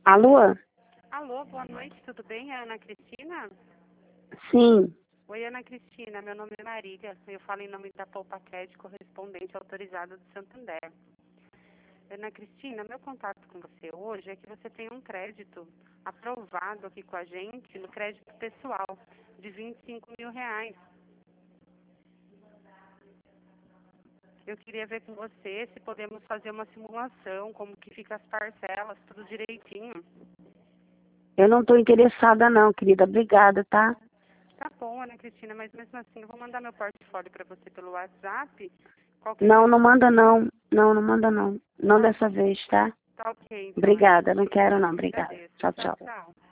Alô? Alô, boa noite, tudo bem? É a Ana Cristina? Sim. Oi, Ana Cristina, meu nome é Marília. Eu falo em nome da Polpacred, correspondente autorizada do Santander. Ana Cristina, meu contato com você hoje é que você tem um crédito aprovado aqui com a gente, no crédito pessoal, de R$ 25.000. Eu queria ver com você se podemos fazer uma simulação, como que fica as parcelas, tudo direitinho. Eu não estou interessada não, querida. Obrigada, tá? Tá bom, Ana Cristina, mas mesmo assim eu vou mandar meu portfólio para você pelo WhatsApp. Não, não manda não. Não manda não. Não Tá, dessa vez, tá? tá ok, então, Ana Obrigada. Não Cristina. quero não. Eu que Obrigada. agradeço. Tchau, Tchau, tchau. tchau.